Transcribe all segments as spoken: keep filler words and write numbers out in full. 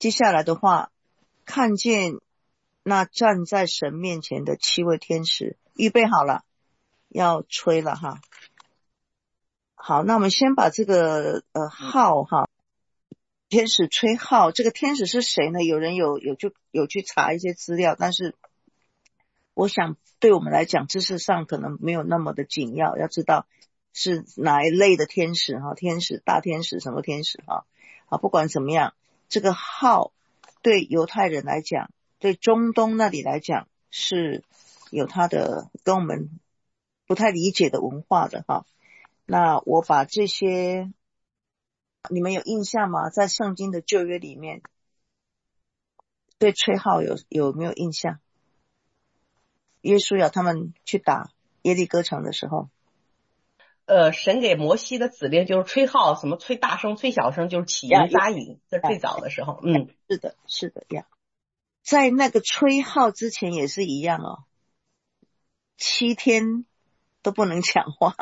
接下来的话，看见那站在神面前的七位天使，预备好了，要吹了哈。好，那我们先把这个呃号哈，天使吹号，这个天使是谁呢？有人有有就有去查一些资料，但是我想对我们来讲，知识上可能没有那么的紧要，要知道是哪一类的天使哈，天使大天使什么天使哈。好，不管怎么样，这个号对犹太人来讲，对中东那里来讲是有它的跟我们不太理解的文化的哈。那我把这些你们有印象吗？在圣经的旧约里面对吹号有有没有印象？约书亚他们去打耶利哥城的时候， 呃，神给摩西的指令就是吹号，什么吹大声、吹小声，就是起营扎营。这最早的时候，嗯， 是的，是的呀。在那个吹号之前也是一样哦，七天都不能讲话。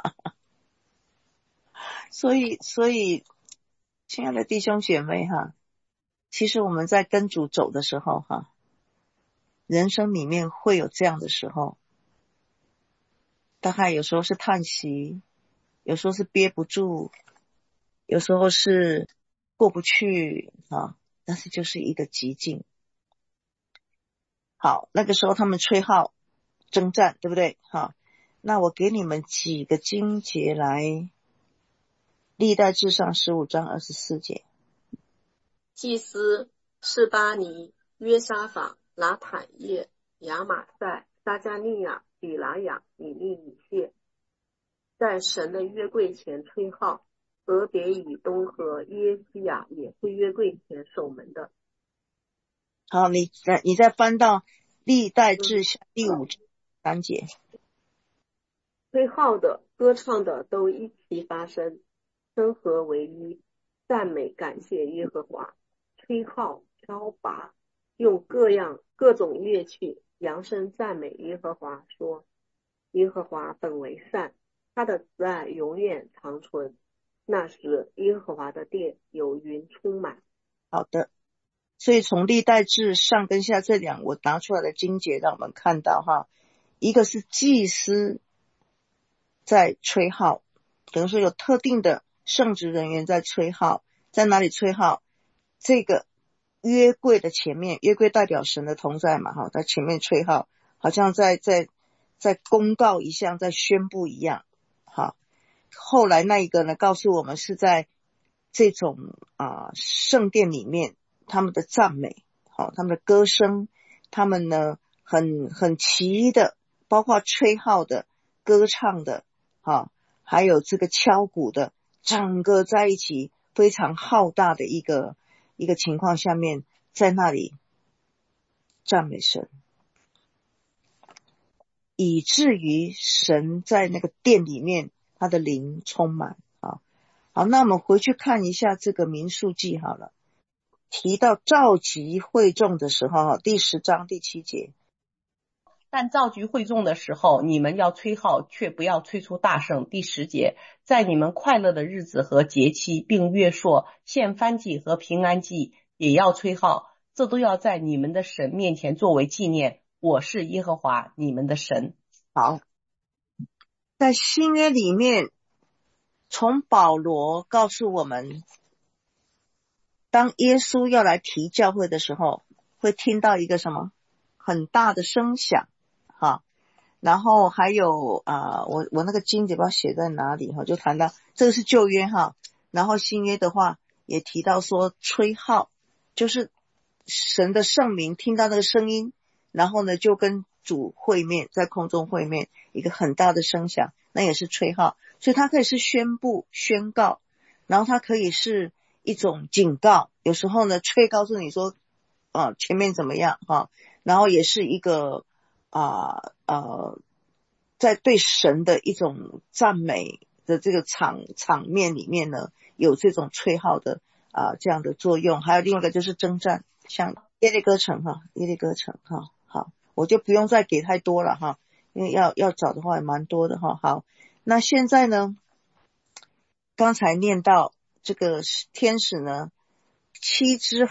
所以，所以，亲爱的弟兄姐妹哈，其实我们在跟主走的时候哈，人生里面会有这样的时候，大概有时候是叹息，有时候是憋不住，有时候是过不去啊，但是就是一个极境。好，那个时候他们吹号征战，对不对？好，那我给你们几个经节来，历代志上十五章二十四节。 祭司示巴尼、约沙法、拿坦叶、亚玛塞、撒加利亚、比拉雅、以利以谢，在神的约柜前吹号。俄别以东和耶西亚也是约柜前守门的。 好，你再你再翻到历代志下第五章三节。 吹号的、歌唱的都一齐发声，声和为一，赞美感谢耶和华。吹号、敲拔，用各样各种乐器扬声赞美耶和华，说：耶和华本为善，他的慈爱永远长存。那时耶和华的殿有云充满。 好的，所以从历代志上跟下这两我拿出来的经节让我们看到哈，一个是祭司在吹号，等于说有特定的圣职人员在吹号，在哪里吹号？这个约柜的前面，约柜代表神的同在嘛哈，在前面吹号，好像在在在公告一项，在宣布一样。好，后来那一个呢，告诉我们是在这种啊、呃、圣殿里面，他们的赞美，好，他们的歌声，他们呢很很齐的，包括吹号的、歌唱的，好，还有这个敲鼓的，整个在一起非常浩大的一个一个情况下面，在那里赞美神，以至于神在那个殿里面，他的灵充满。好，好，那我们回去看一下这个民数记好了。提到召集会众的时候，第十章第七节。 但召集会众的时候，你们要吹号，却不要吹出大声。第十节，在你们快乐的日子和节期，并月朔、献燔祭和平安祭，也要吹号，这都要在你们的神面前作为纪念。我是耶和华你们的神。 好，在新约里面，从保罗告诉我们，当耶稣要来提教会的时候，会听到一个什么很大的声响哈，然后还有啊、呃，我我那个经节不知道写在哪里哈，就谈到这个是旧约哈，然后新约的话也提到说吹号，就是神的圣名听到那个声音，然后呢就跟主会面，在空中会面，一个很大的声响，那也是吹号，所以它可以是宣布宣告，然后它可以是一种警告，有时候呢吹告诉你说啊前面怎么样哈，然后也是一个啊呃在对神的一种赞美的这个场场面里面呢，有这种吹号的啊这样的作用。还有另外一个就是征战，像耶利哥城哈，耶利哥城哈，好，我就不用再给太多了哈，因为要要找的话也蛮多的哈。好，那现在呢，刚才念到这个天使呢，七支号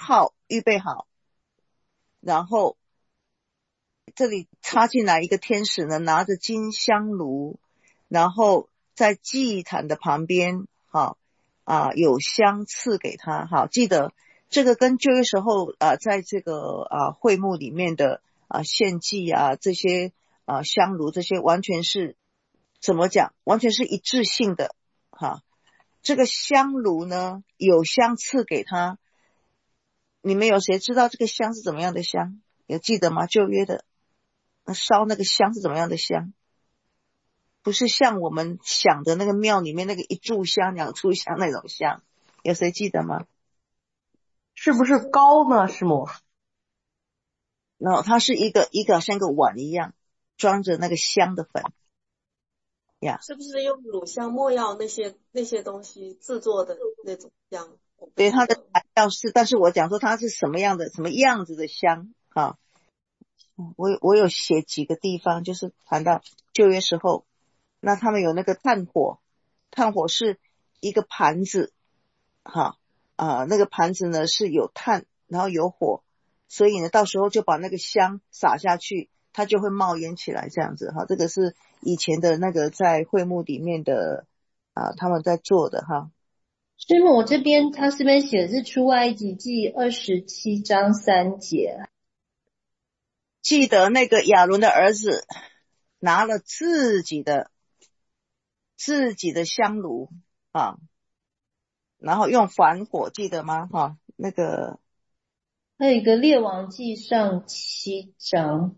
预备好，然后这里插进来一个天使呢，拿着金香炉，然后在祭坛的旁边，好啊，有香赐给他。好，记得这个跟旧约时候啊，在这个啊会幕里面的啊献祭啊这些啊香炉这些完全是怎么讲？完全是一致性的。哈，这个香炉呢，有香赐给他。你们有谁知道这个香是怎么样的香？有记得吗？旧约的烧那个香是怎么样的香？不是像我们想的那个庙里面那个一炷香两炷香那种香，有谁记得吗？ 是不是高呢，师母？ 然后它是一个一个像个碗一样装着那个香的粉呀， 是不是用乳香、没药那些那些东西制作的那种香？ 对，它的材料是，但是我讲说它是什么样的什么样子的香啊？我我有写几个地方，就是谈到旧约时候，那他们有那个炭火，炭火是一个盘子，哈啊，那个盘子呢是有炭，然后有火，所以呢到时候就把那个香撒下去，它就会冒烟起来，这样子哈。这个是以前的那个在会幕里面的啊，他们在做的哈。 师母，我这边他这边写的是出埃及记二十七章三节。 记得那个亚伦的儿子拿了自己的自己的香炉啊，然后用凡火，记得吗？哈，那个还有一个列王记上七章。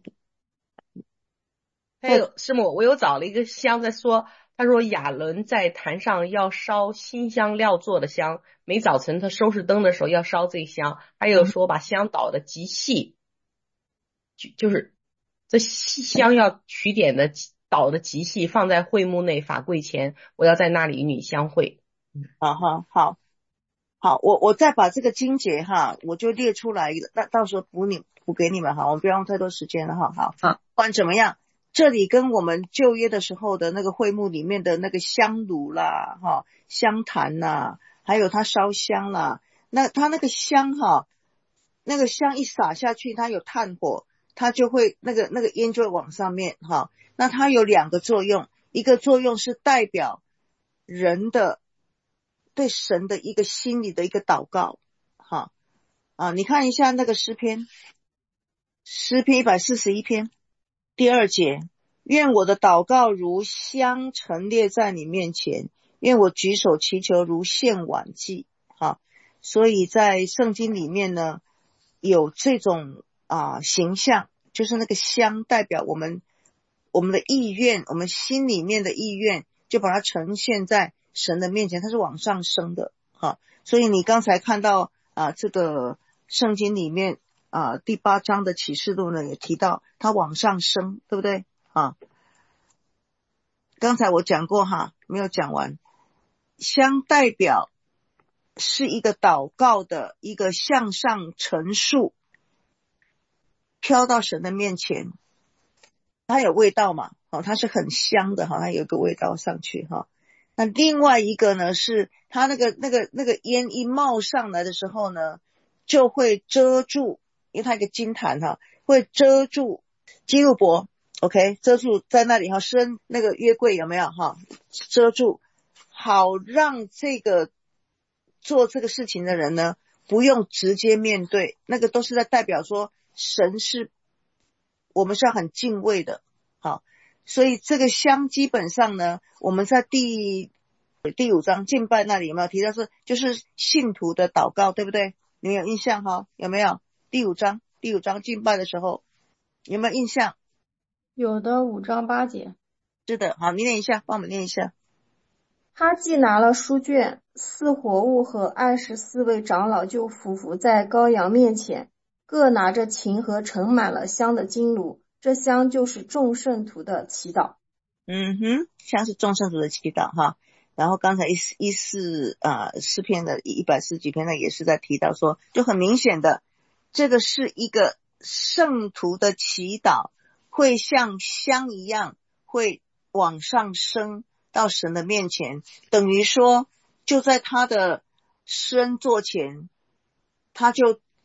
还有师母，我又找了一个香在说，他说亚伦在坛上要烧新香料做的香，每早晨他收拾灯的时候要烧这香，还有说把香捣的极细，就就是这香要取点的捣的极细，放在会幕内法柜前，我要在那里与你相会。 好哈，好好，我我再把这个经节哈，我就列出来，那到时候补你补给你们哈，我们不要用太多时间了哈。好， 好， 不管怎么样，这里跟我们旧约的时候的那个会幕里面的那个香炉啦，哈，香坛啦，还有它烧香啦，那它那个香哈，那个香一撒下去，它有炭火，它就会那个那个烟就会往上面哈。那它有两个作用，一个作用是代表人的对神的一个心里的一个祷告，哈啊，你看一下那个诗篇，诗篇一百四十一篇第二节，愿我的祷告如香陈列在你面前，愿我举手祈求如献晚祭，哈，所以在圣经里面呢，有这种啊形象，就是那个香代表我们我们的意愿，我们心里面的意愿，就把它呈现在神的面前，它是往上升的，哈，所以你刚才看到啊这个圣经里面啊第八章的启示录呢，也提到它往上升，对不对啊？刚才我讲过哈，没有讲完，香代表是一个祷告的一个向上陈述，飘到神的面前，它有味道嘛，哦，它是很香的哈，它有一个味道上去哈。那另外一个呢，是它那个那个那个烟一冒上来的时候呢，就会遮住，因为它一个金坛哈，会遮住基路伯 ，OK， 遮住在那里哈，施恩那个约柜有没有哈？遮住，好让这个做这个事情的人呢，不用直接面对，那个都是在代表说神是我们是要很敬畏的，好，所以这个香基本上呢，我们在第第五章敬拜那里有没有提到说，就是信徒的祷告，对不对？你们有印象哈？有没有？第五章第五章敬拜的时候有没有印象？ 有的，五章八节。 是的，好，你念一下，帮我们念一下。 他既拿了书卷，四活物和二十四位长老就俯伏在羔羊面前，各拿着琴和盛满了香的金炉，这香就是众圣徒的祈祷。 嗯哼，香是众圣徒的祈祷哈。然后刚才一四一四啊诗篇的一百四十几篇呢，也是在提到说，就很明显的，这个是一个圣徒的祈祷，会像香一样，会往上升到神的面前，等于说就在他的施恩座前，他就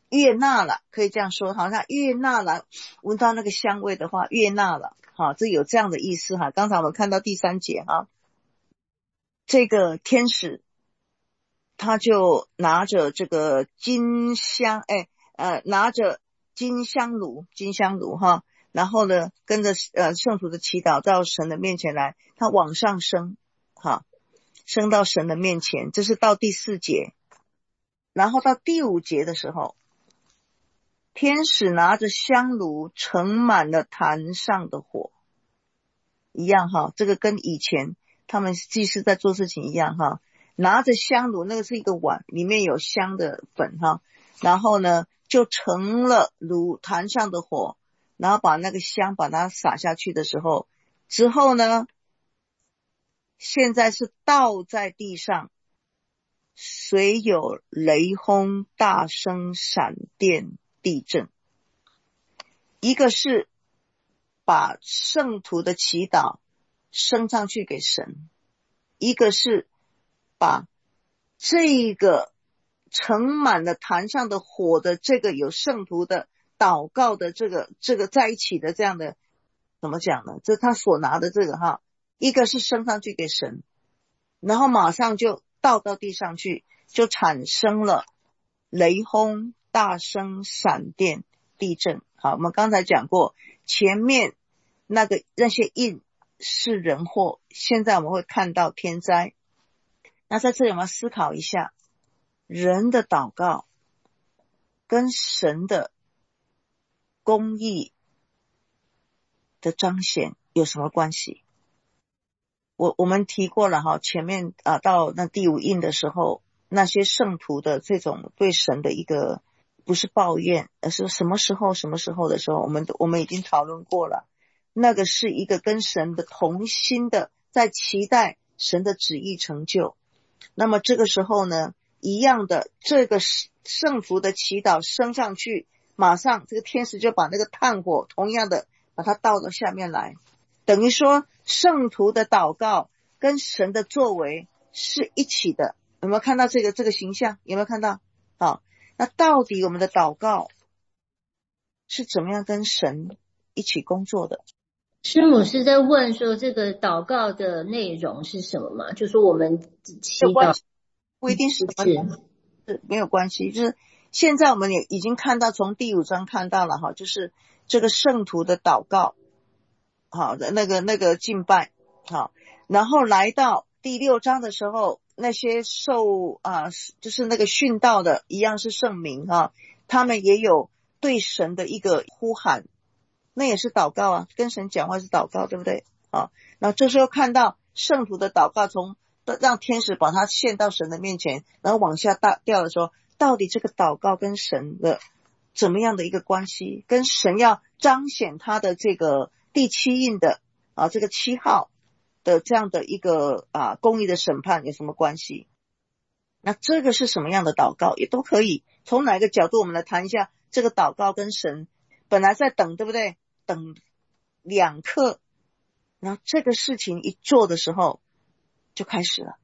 悦纳了，可以这样说，好像悦纳了，闻到那个香味的话，悦纳了，好，这有这样的意思哈。刚才我们看到第三节哈，这个天使他就拿着这个金香，哎，呃，拿着金香炉，金香炉哈，然后呢，跟着呃圣徒的祈祷到神的面前来，他往上升，哈，升到神的面前，这是到第四节，然后到第五节的时候，天使拿着香炉盛满了坛上的火，一样哈，这个跟以前他们祭司在做事情一样哈。拿着香炉，那个是一个碗，里面有香的粉哈，然后呢就盛了炉坛上的火，然后把那个香把它撒下去的时候，之后呢，现在是倒在地上，随有雷轰、大声、闪电、地震。一个是把圣徒的祈祷升上去给神，一个是把这个盛满了坛上的火的这个有圣徒的祷告的这个这个在一起的这样的，怎么讲呢？这他所拿的这个哈，一个是升上去给神，然后马上就倒到地上去，就产生了雷轰、大声、闪电、地震。好，我们刚才讲过，前面那个那些印是人祸，现在我们会看到天灾。那在这里我们要思考一下，人的祷告跟神的公义的彰显有什么关系？我我们提过了哈，前面啊到那第五印的时候，那些圣徒的这种对神的一个不是抱怨，而是什么时候什么时候的时候，我们我们已经讨论过了，那个是一个跟神的同心的，在期待神的旨意成就。那么这个时候呢，一样的，这个圣徒的祈祷升上去，马上这个天使就把那个炭火同样的把它倒到下面来，等于说圣徒的祷告跟神的作为是一起的。有没有看到这个这个形象？有没有看到？好，那到底我们的祷告是怎么样跟神一起工作的？ 师母是在问说这个祷告的内容是什么吗？就说我们祈祷不一定是什么，是没有关系，就是现在我们也已经看到，从第五章看到了哈，就是这个圣徒的祷告，好的那个那个敬拜，好，然后来到第六章的时候，那些受啊就是那个殉道的一样是圣民哈，他们也有对神的一个呼喊，那也是祷告啊，跟神讲话是祷告，对不对？啊，那这时候看到圣徒的祷告，从让天使把它献到神的面前，然后往下掉的时候，到底这个祷告跟神的怎么样的一个关系，跟神要彰显他的这个第七印的啊这个七号的这样的一个啊公义的审判有什么关系？那这个是什么样的祷告也都可以从哪个角度我们来谈一下这个祷告跟神本来在等，对不对？等两刻，然后这个事情一做的时候就开始了。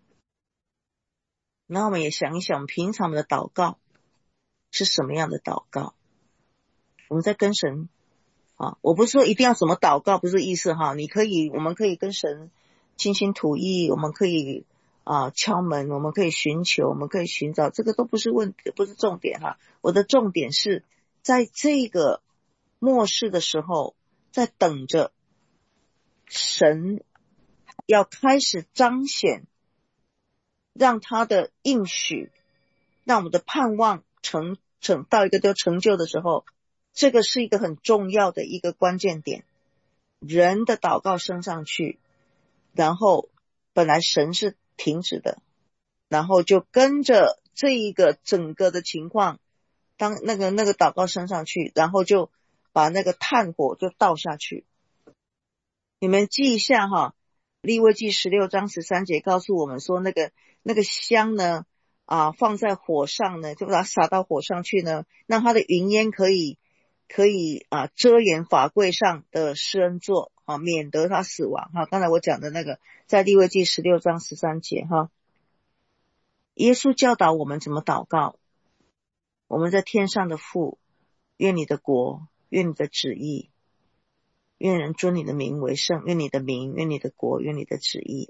然后我们也想一想，平常我们的祷告是什么样的祷告？我们在跟神啊，我不是说一定要怎么祷告，不是意思哈。你可以，我们可以跟神倾心吐意，我们可以啊敲门，我们可以寻求，我们可以寻找，这个都不是问题，不是重点哈。我的重点是在这个末世的时候，在等着神要开始彰显，让他的应许，让我们的盼望成成到一个都成就的时候，这个是一个很重要的一个关键点。人的祷告升上去，然后本来神是停止的，然后就跟着这一个整个的情况，当那个那个祷告升上去，然后就把那个炭火就倒下去。你们记一下哈，利未记十六章十三节告诉我们说，那个那个香呢啊放在火上呢，就把它撒到火上去呢，让它的云烟可以可以啊遮掩法柜上的施恩座啊，免得他死亡哈。刚才我讲的那个在利未记十六章十三节哈，耶稣教导我们怎么祷告。 我们在天上的父，愿你的国，愿你的旨意，愿人尊你的名为圣，愿你的名，愿你的国，愿你的旨意。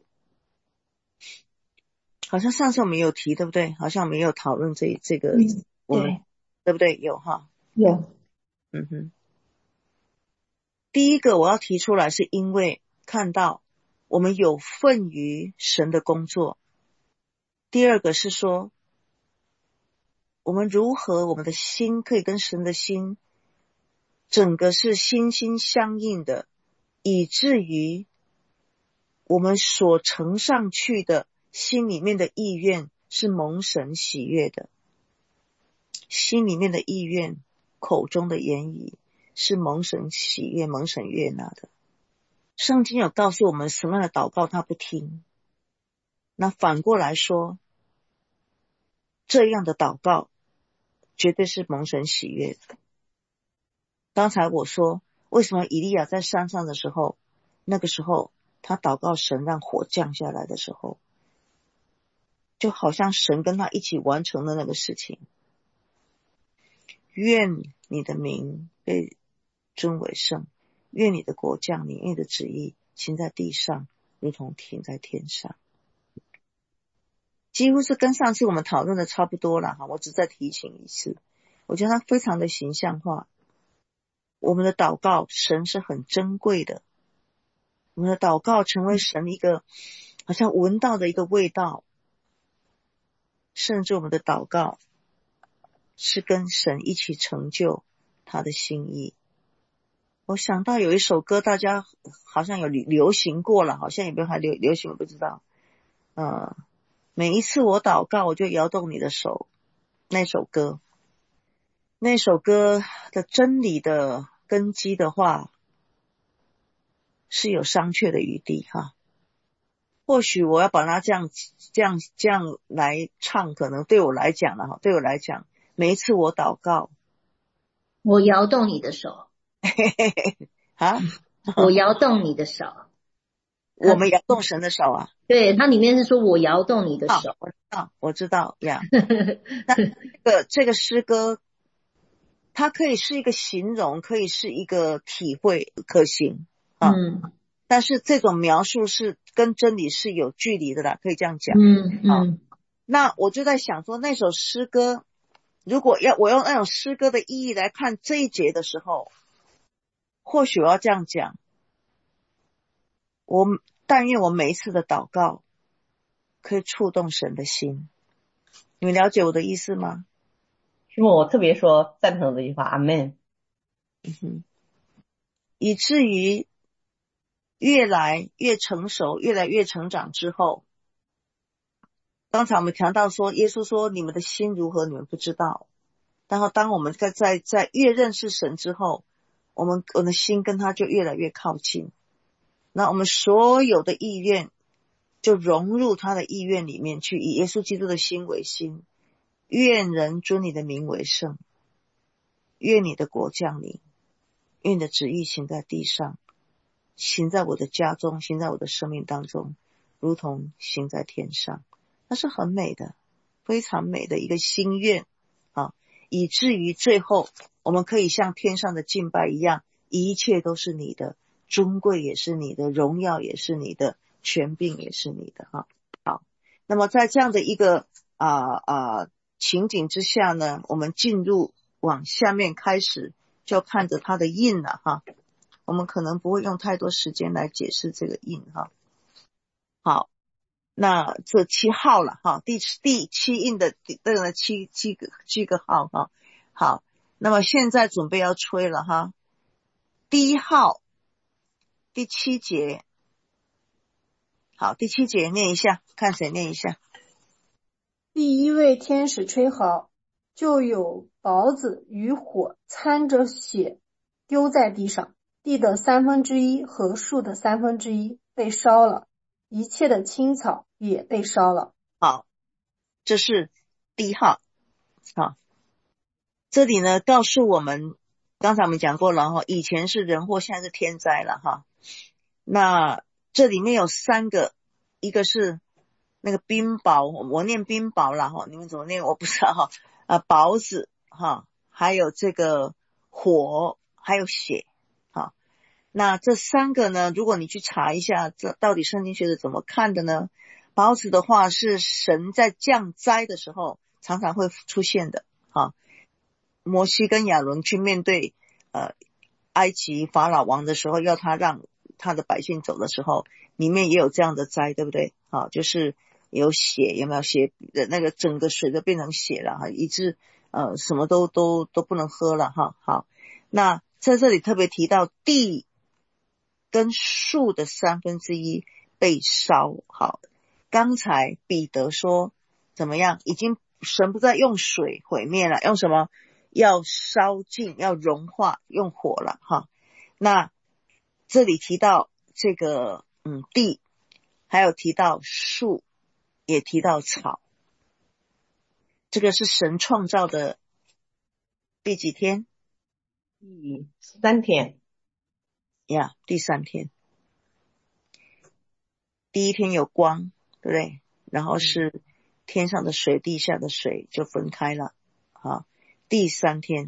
好像上次我们有提，对不对？好像没有讨论这这个、 嗯、 我们 对, 对不对？有哈， 有。 嗯哼。第一个我要提出来，是因为看到我们有份于神的工作。第二个是说，我们如何我们的心可以跟神的心整个是心心相印的，以至于我们所呈上去的心里面的意愿是蒙神喜悦的，心里面的意愿，口中的言语是蒙神喜悦，蒙神悦纳的。圣经有告诉我们什么样的祷告他不听，那反过来说，这样的祷告绝对是蒙神喜悦的。刚才我说为什么以利亚在山上的时候，那个时候他祷告神让火降下来的时候，就好像神跟他一起完成了那个事情。愿你的名被尊为圣，愿你的国降临，愿你的旨意行在地上如同停在天上。几乎是跟上次我们讨论的差不多了，我只再提醒一次，我觉得它非常的形象化。我们的祷告神是很珍贵的，我们的祷告成为神一个好像闻到的一个味道，甚至我们的祷告是跟神一起成就他的心意。我想到有一首歌大家好像有流行过了，好像有没有还流流行我不知道。嗯，每一次我祷告我就摇动你的手，那首歌那首歌的真理的根基的话是有商榷的余地哈。或许我要把它这样这样这样来唱，可能对我来讲了哈，对我来讲，每一次我祷告， 我摇动你的手， 啊， 我摇动你的手， 我们摇动神的手啊。 对，它里面是说我摇动你的手， 哦、我知道，我知道呀。那这个这个诗歌，它可以是一个形容，可以是一个体会，可行啊。嗯。但是这种描述是跟真理是有距离的啦，可以这样讲。 嗯嗯、啊。 那我就在想说，那首诗歌，如果要我用那种诗歌的意义来看这一节的时候，或许我要这样讲，我但愿我每一次的祷告可以触动神的心。你们了解我的意思吗？ 是不是我特别说赞成这句话，阿们。 嗯哼，以至于越来越成熟，越来越成长之后，刚才我们谈到说，耶稣说你们的心如何，你们不知道。然后当我们在在在越认识神之后，我们我们的心跟他就越来越靠近，那我们所有的意愿就融入他的意愿里面去，以耶稣基督的心为心。愿人尊你的名为圣，愿你的国降临，愿你的旨意行在地上，行在我的家中，行在我的生命当中，如同行在天上。那是很美的，非常美的一个心愿啊，以至于最后我们可以像天上的敬拜一样，一切都是你的，尊贵也是你的，荣耀也是你的，权柄也是你的哈。好，那么在这样的一个啊啊情景之下呢，我们进入往下面开始就看着它的印了哈。我们可能不会用太多时间来解释这个印哈。好，那这七号了哈，第第七印的这个七七个七个号哈。好，那么现在准备要吹了哈。第一号，第七节。好，第七节念一下，看谁念一下。 第一位天使吹号，就有雹子与火掺着血丢在地上，地的三分之一和树的三分之一被烧了，一切的青草也被烧了。 好，这是第一号。好，这里呢告诉我们，刚才我们讲过了哈，以前是人祸，现在是天灾了哈。那这里面有三个，一个是那个冰雹，我念冰雹了哈，你们怎么念我不知道哈。啊，雹子哈，还有这个火，还有血，哈。那这三个呢，如果你去查一下，这到底圣经学者怎么看的呢？雹子的话是神在降灾的时候常常会出现的，哈。摩西跟亚伦去面对呃埃及法老王的时候，要他让他的百姓走的时候，里面也有这样的灾，对不对？好，就是有血，有没有血？那个整个水都变成血了哈，以致呃什么都都都不能喝了哈。好，那在这里特别提到地跟树的三分之一被烧。好，刚才彼得说怎么样？已经神不再用水毁灭了，用什么？要烧尽，要融化，用火了哈。那这里提到这个嗯地，还有提到树，也提到草。这个是神创造的第几天？ 第三天呀，第三天。第一天有光，对不对？然后是天上的水，地下的水就分开了。好，第三天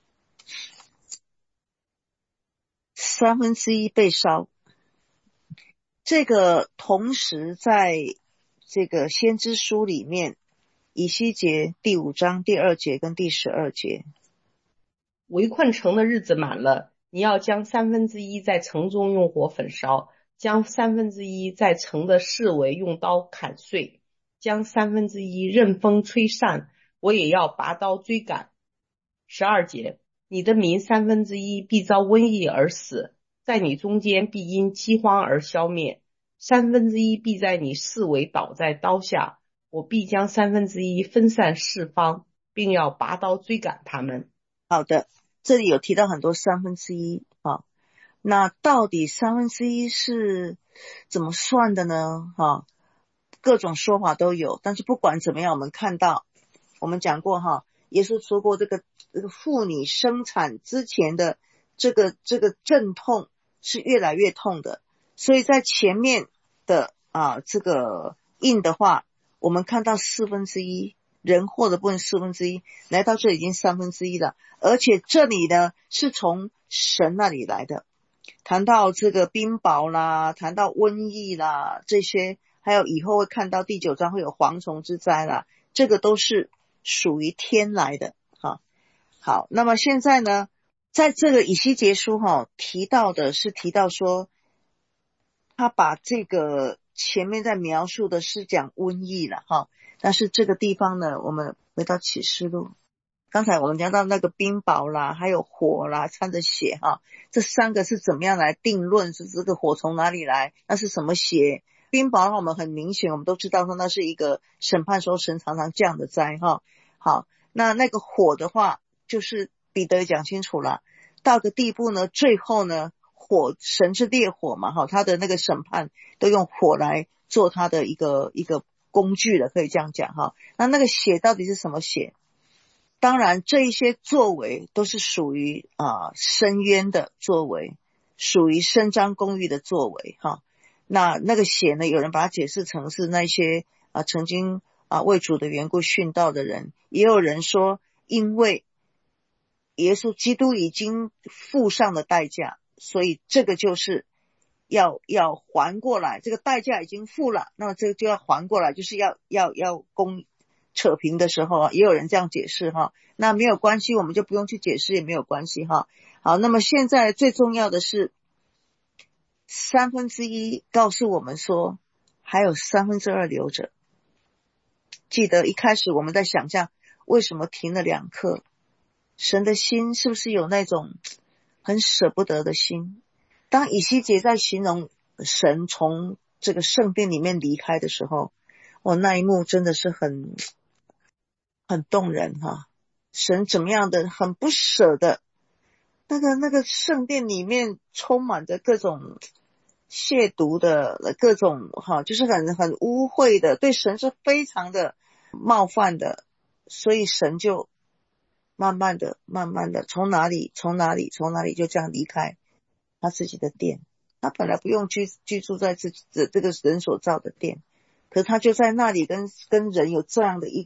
三分之一被烧。这个同时在这个先知书里面，以西结第五章第二节跟第十二节， 围困城的日子满了，你要将三分之一在城中用火焚烧，将三分之一在城的四围用刀砍碎，将三分之一任风吹散，我也要拔刀追赶。十二节，你的民三分之一必遭瘟疫而死，在你中间必因饥荒而消灭，三分之一必在你四围倒在刀下，我必将三分之一分散四方，并要拔刀追赶他们。 好的，这里有提到很多三分之一啊，那到底三分之一是怎么算的呢？哈，各种说法都有，但是不管怎么样，我们看到，我们讲过哈，耶稣说过这个这个妇女生产之前的这个这个阵痛是越来越痛的，所以在前面的啊这个印的话，我们看到四分之一。人祸的部分四分之一，来到这已经三分之一了，而且这里呢是从神那里来的。谈到这个冰雹啦，谈到瘟疫啦，这些还有以后会看到第九章会有蝗虫之灾啦，这个都是属于天来的哈。好，那么现在呢，在这个以西结书哈提到的是提到说，他把这个前面在描述的是讲瘟疫了哈。但是这个地方呢，我们回到启示录，刚才我们讲到那个冰雹啦，还有火啦，掺着血哈，这三个是怎么样来定论？是这个火从哪里来？那是什么血？冰雹的话，我们很明显，我们都知道说那是一个审判时候神常常降的灾哈。好，那那个火的话，就是彼得讲清楚了，到个地步呢，最后呢，火神是烈火嘛哈，他的那个审判都用火来做他的一个一个。工具了，可以这样讲哈。那那个血到底是什么血？当然这一些作为都是属于啊申冤的作为，属于伸张公义的作为哈。那那个血呢，有人把它解释成是那些啊曾经啊为主的缘故殉道的人，也有人说因为耶稣基督已经付上了代价，所以这个就是要要还过来，这个代价已经付了，那么这个就要还过来，就是要要要公扯平的时候啊，也有人这样解释哈。那没有关系，我们就不用去解释，也没有关系哈。好，那么现在最重要的是三分之一告诉我们说，还有三分之二留着。记得一开始我们在想象为什么停了两刻，神的心是不是有那种很舍不得的心？当以西结在形容神从这个圣殿里面离开的时候，哦，那一幕真的是很很动人哈。神怎么样的很不舍的，那个那个圣殿里面充满着各种亵渎的各种哈，就是很很污秽的，对神是非常的冒犯的，所以神就慢慢的慢慢的从哪里从哪里从哪里就这样离开他自己的殿。他本来不用居居住在自己的这个人所造的殿，可是他就在那里跟跟人有这样的一个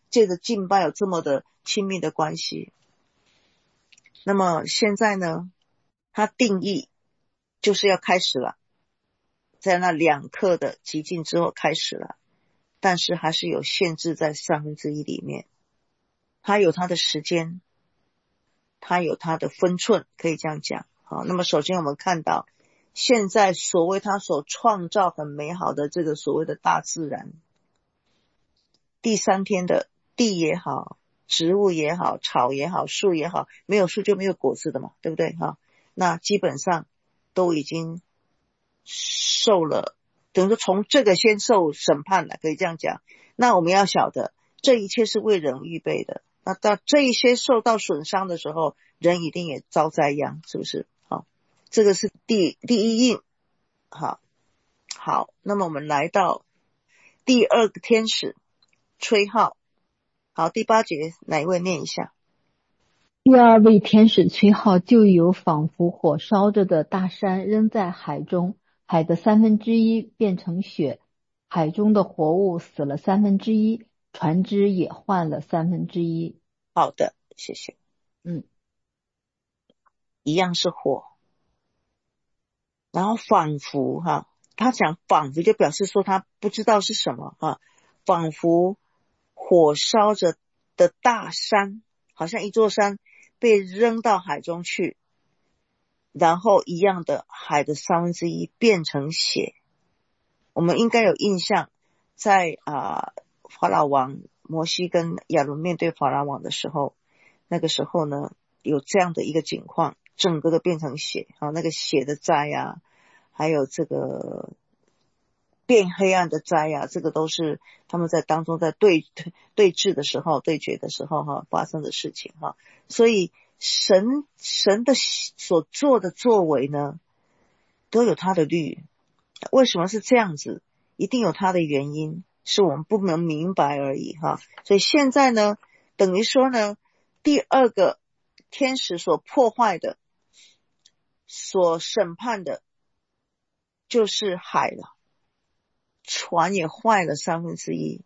借着敬拜有这么的亲密的关系。那么现在呢，他定义就是要开始了，在那两刻的极尽之后开始了，但是还是有限制在三分之一里面，他有他的时间，他有他的分寸，可以这样讲。好，那么首先我们看到现在所谓他所创造很美好的这个所谓的大自然，第三天的地也好，植物也好，草也好，树也好，没有树就没有果子的嘛，对不对哈？那基本上都已经受了，等于说从这个先受审判了，可以这样讲。那我们要晓得这一切是为人预备的，那到这一些受到损伤的时候，人一定也遭灾殃，是不是？好，这个是第第一印。好，好，那么我们来到第二个天使吹号。好，第八节哪一位念一下？ 第二位天使吹号，就有仿佛火烧着的大山扔在海中，海的三分之一变成血，海中的活物死了三分之一，船只也换了三分之一。 好的，谢谢。 嗯， 一样是火，然后仿佛哈，他讲仿佛就表示说他不知道是什么哈，仿佛火烧着的大山，好像一座山被扔到海中去，然后一样的海的三分之一变成血。我们应该有印象，在啊、呃、法老王摩西跟亚伦面对法老王的时候，那个时候呢有这样的一个情况，整个都变成血啊，那个血的灾啊，还有这个变黑暗的灾啊，这个都是他们在当中在对对峙的时候、对决的时候哈发生的事情哈。所以神神的所做的作为呢，都有他的律。为什么是这样子？一定有他的原因，是我们不能明白而已哈。所以现在呢，等于说呢，第二个天使所破坏的、所审判的，就是海了。船也坏了三分之一，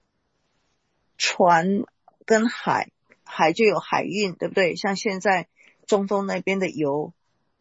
船跟海，海就有海运，对不对？像现在中东那边的油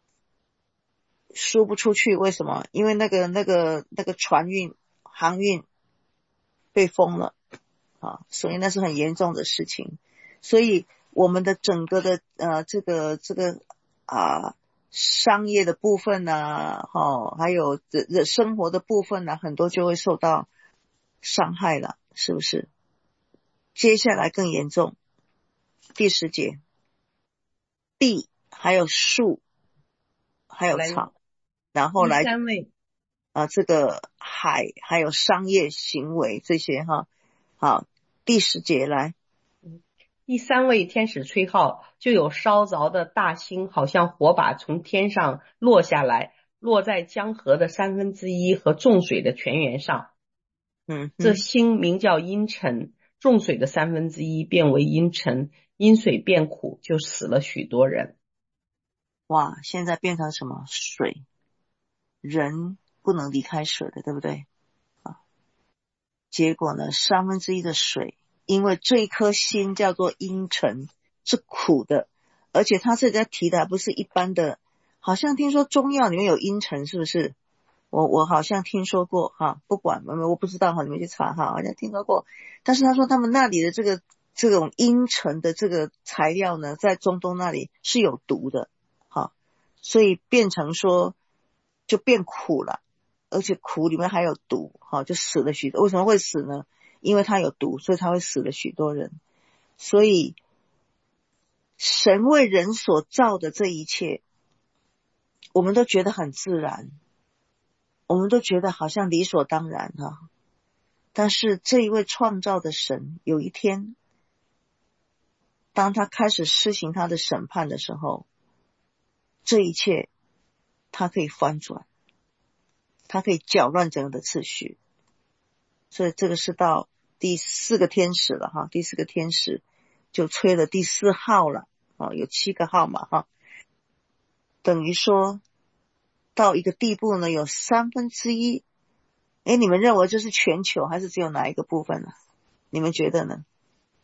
输不出去，为什么？因为那个那个那个船运航运被封了啊，所以那是很严重的事情。所以我们的整个的呃这个这个啊商业的部分啊，哦，还有这这生活的部分啊，很多就会受到伤害了，是不是？接下来更严重，第十节，地还有树还有草，然后来第三位啊这个海还有商业行为这些哈。好，第十节来。 第三位天使吹号，就有烧着的大星，好像火把从天上落下来，落在江河的三分之一和众水的泉源上。 嗯， 这星名叫阴沉，众水的三分之一变为阴沉，阴水变苦，就死了许多人。 哇，现在变成什么？水，人不能离开水的，对不对？啊，结果呢，三分之一的水，因为这一颗心叫做阴沉，是苦的，而且他这里在提的还不是一般的，好像听说中药里面有阴沉，是不是？我我好像听说过哈，不管我不知道哈，你们去查哈，好像听说过。但是他说他们那里的这个这种阴沉的这个材料呢，在中东那里是有毒的，哈，所以变成说就变苦了，而且苦里面还有毒，哈，就死了许多。为什么会死呢？因为它有毒，所以它会死了许多人。所以神为人所造的这一切，我们都觉得很自然，我们都觉得好像理所当然哈。但是这一位创造的神，有一天当他开始施行他的审判的时候，这一切他可以翻转，他可以搅乱整个的秩序。所以这个是到第四个天使了哈，第四个天使就吹了第四号了啊，有七个号嘛哈，等于说到一个地步呢，有三分之一。哎，你们认为这是全球还是只有哪一个部分呢？你们觉得呢？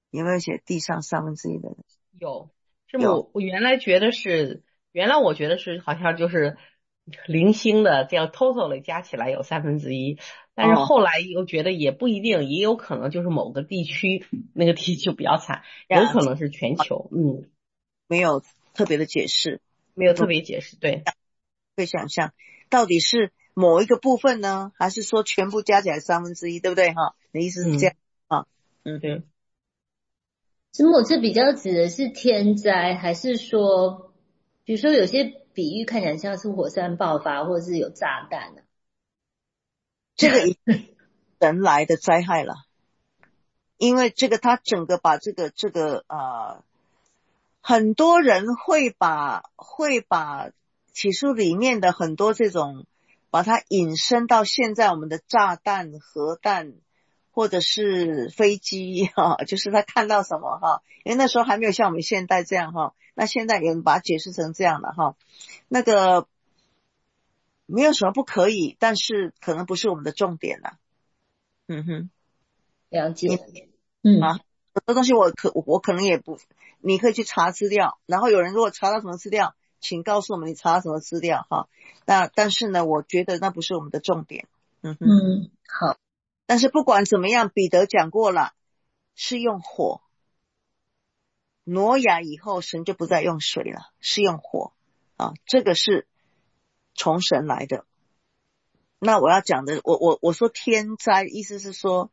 有没有写地上三分之一的人？ 有，师有母，我原来觉得是，原来我觉得是好像就是零星的，这样 total 加起来有三分之一，但是哦， 后来又觉得也不一定，也有可能就是某个地区那个地区比较惨， 这样有可能是全球，嗯， 没有特别的解释， 没有特别解释，对， 会想象到底是某一个部分呢，还是说全部加起来三分之一，对不对哈？你的意思是这样嗯， 啊？嗯， 对。 师母，这比较指的是天灾，还是说，比如说有些比喻看起来像是火山爆发，或者是有炸弹呢、 这个已人来的灾害了，因为这个他整个把这个这个呃，很多人会把会把起诉里面的很多这种，把它引申到现在我们的炸弹、核弹或者是飞机哈，就是他看到什么哈，因为那时候还没有像我们现在这样哈，那现在有人把它解释成这样了哈，那个没有什么不可以，但是可能不是我们的重点了。嗯哼， 了解， 嗯嗯， 啊，很多东西我可我可能也不，你可以去查资料，然后有人如果查到什么资料，请告诉我们你查到什么资料哈。那但是呢，我觉得那不是我们的重点。嗯哼， 嗯，好， 但是不管怎么样，彼得讲过了，是用火。挪亚以后，神就不再用水了，是用火啊，这个是从神来的。那我要讲的，我我我说天灾，意思是说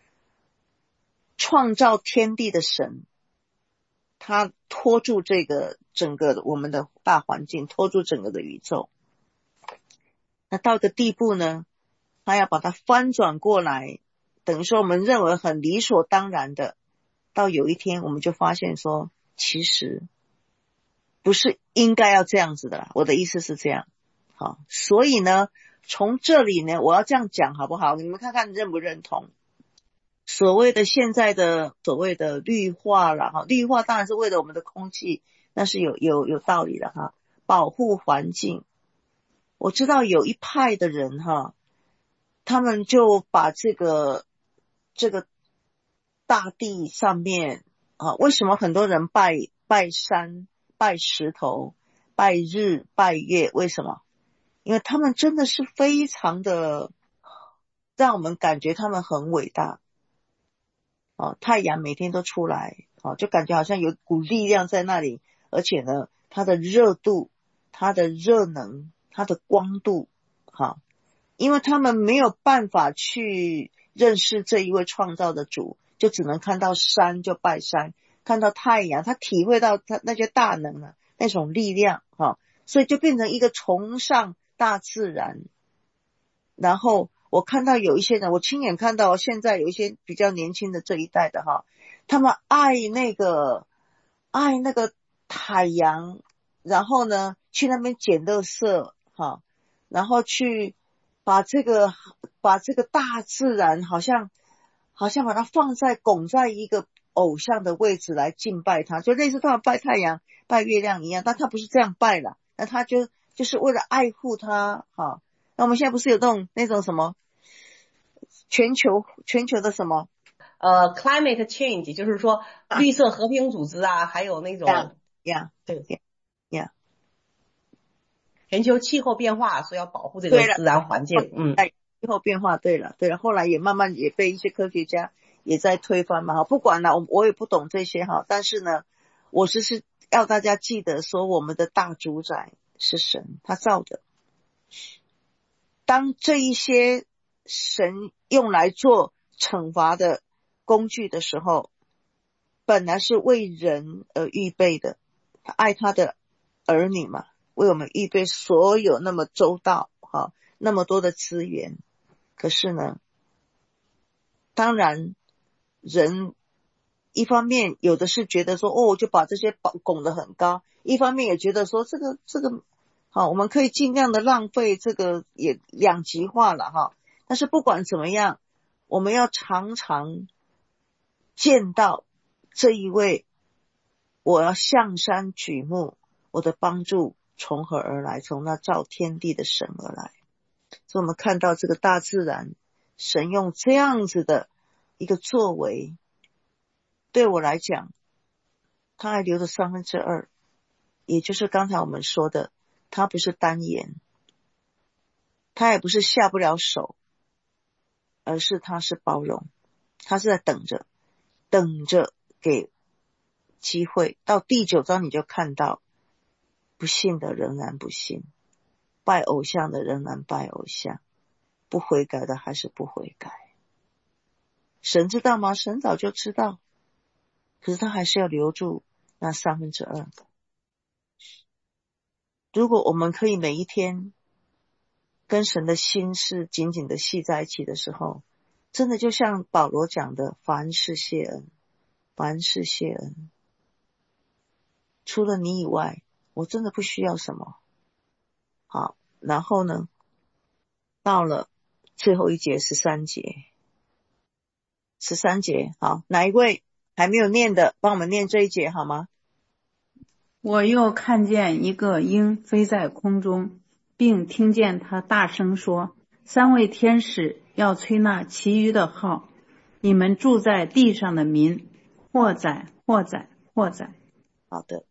创造天地的神，他拖住这个整个我们的大环境，拖住整个的宇宙。那到一个地步呢，他要把它翻转过来，等于说我们认为很理所当然的，到有一天我们就发现说，其实不是应该要这样子的啦。我的意思是这样。好，所以呢，从这里呢，我要这样讲好不好？你们看看认不认同？所谓的现在的所谓的绿化了哈，绿化当然是为了我们的空气，那是有有有道理的哈，保护环境。我知道有一派的人哈，他们就把这个这个大地上面啊，为什么很多人拜拜山、拜石头、拜日、拜月？为什么？因为他们真的是非常的让我们感觉他们很伟大。哦，太阳每天都出来，哦，就感觉好像有股力量在那里，而且呢，它的热度、它的热能、它的光度，哈、哦，因为他们没有办法去认识这一位创造的主，就只能看到山就拜山，看到太阳，他体会到他那些大能啊，那种力量，哈、哦，所以就变成一个崇尚大自然，然后我看到有一些人，我亲眼看到现在有一些比较年轻的这一代的哈，他们爱那个爱那个海洋，然后呢去那边捡垃圾哈，然后去把这个把这个大自然好像好像把它放在拱在一个偶像的位置来敬拜它，就类似他们拜太阳拜月亮一样，但他不是这样拜的，那他就就是为了爱护它哈。那我们现在不是有那种那种什么全球全球的什么呃 climate change 就是说绿色和平组织啊，还有那种呀呀对呀， 全球气候变化，所以要保护这对了， 个自然环境。嗯， 哎，气候变化，对了对了，后来也慢慢也被一些科学家也在推翻嘛哈，不管了，我我也不懂这些哈，但是呢，我只是要大家记得说，我们的大主宰是神，他造的。当这一些神用来做惩罚的工具的时候，本来是为人而预备的，他爱他的儿女嘛，为我们预备所有那么周到哈，那么多的资源。可是呢，当然人一方面有的是觉得说哦，就把这些拱得很高，一方面也觉得说这个这个好，我们可以尽量的浪费，这个也两极化了哈。但是不管怎么样，我们要常常见到这一位，我要向山举目，我的帮助从何而来？从那造天地的神而来。所以我们看到这个大自然，神用这样子的一个作为， 对我来讲，他还留了三分之二，也就是刚才我们说的，他不是单言，他也不是下不了手，而是他是包容，他是在等着等着给机会。到第九章你就看到，不信的仍然不信，拜偶像的仍然拜偶像，不悔改的还是不悔改。神知道吗？神早就知道，可是他还是要留住那三分之二。如果我们可以每一天跟神的心是紧紧的系在一起的时候，真的就像保罗讲的，凡事谢恩，凡事谢恩。除了你以外，我真的不需要什么。好，然后呢，到了最后一节十三节，十三节，好，哪一位还没有念的，帮我们念这一节好吗？ 我又看见一个鹰飞在空中，并听见他大声说，三位天使要吹那其余的号，你们住在地上的民，或宰或宰或宰。 好的，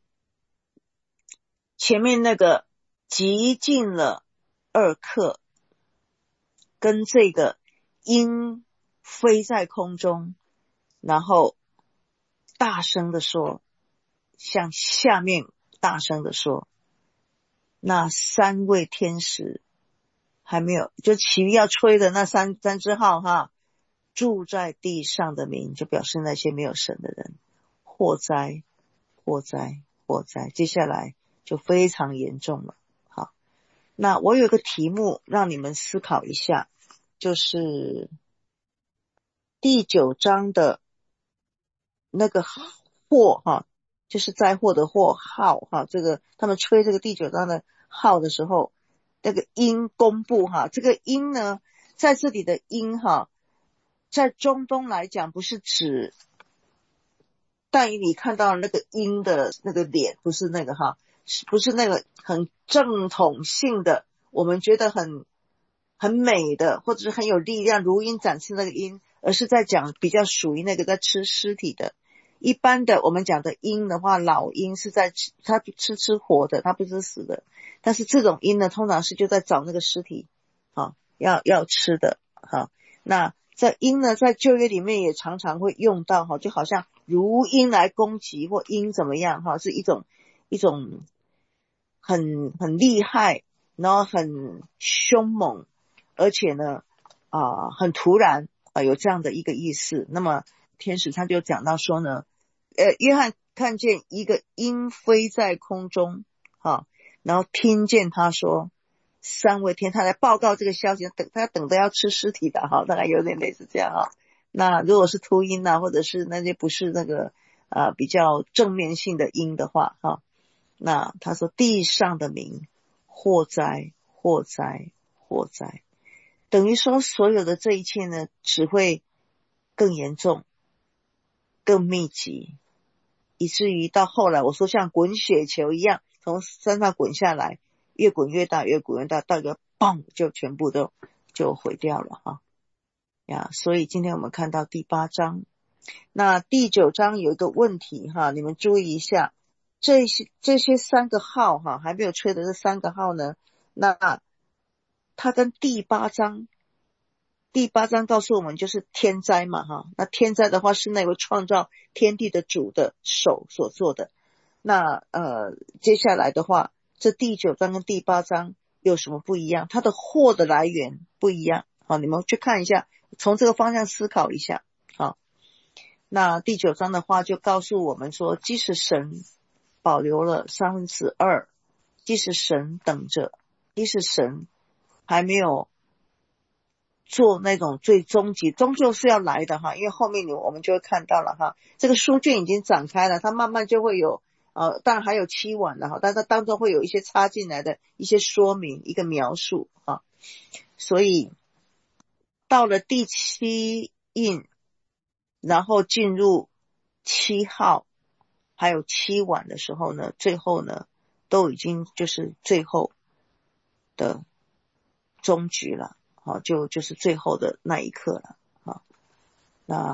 前面那个极尽了二刻，跟这个鹰飞在空中，然后大声的说，向下面大声的说，那三位天使还没有，就其余要吹的那三三只号哈，住在地上的民，就表示那些没有神的人，祸灾祸灾祸灾。接下来就非常严重了。好，那我有一个题目让你们思考一下，就是第九章的那个祸哈，就是灾祸的祸号哈，这个他们吹这个第九章的号的时候，那个音公布哈，这个音呢，在这里的音哈，在中东来讲不是指但以理看到那个鹰的那个脸，不是那个哈，不是那个很正统性的，我们觉得很很美的，或者是很有力量如鹰展翅那个鹰，而是在讲比较属于那个在吃尸体的。一般的我们讲的鹰的话，老鹰是在吃，它吃吃活的，它不是死的。但是这种鹰呢，通常是就在找那个尸体，好，要要吃的，好。那在鹰呢，在旧约里面也常常会用到哈，就好像如鹰来攻击或鹰怎么样哈，是一种一种很很厉害，然后很凶猛，而且呢啊、呃、很突然啊、呃、有这样的一个意思。那么天使他就讲到说呢，呃约翰看见一个鹰飞在空中哈，然后听见他说。三位天，他来报告这个消息，等他等着要吃尸体的哈，大概有点类似这样哈。那如果是秃鹰啊，或者是那些不是那个呃比较正面性的鹰的话哈，那他说地上的民祸灾祸灾祸灾，等于说所有的这一切呢，只会更严重、更密集，以至于到后来我说像滚雪球一样从山上滚下来。越滚越大，越滚越大，到一个嘣就全部都就毁掉了哈呀。所以今天我们看到第八章，那第九章有一个问题哈，你们注意一下，这些这些三个号哈，还没有吹的这三个号呢，那它跟第八章，第八章告诉我们就是天灾嘛哈，那天灾的话是那位创造天地的主的手所做的，那呃接下来的话。这第九章跟第八章有什么不一样？它的祸的来源不一样。好，你们去看一下，从这个方向思考一下。好，那第九章的话就告诉我们说，即使神保留了三分之二，即使神等着，即使神还没有做那种最终极，终究是要来的哈。因为后面我们就会看到了哈，这个书卷已经展开了，它慢慢就会有。呃，当然还有七晚的哈，但它当中会有一些插进来的一些说明，一个描述哈。所以到了第七印，然后进入七号，还有七晚的时候呢，最后呢，都已经就是最后的终局了，好，就就是最后的那一刻了，好，那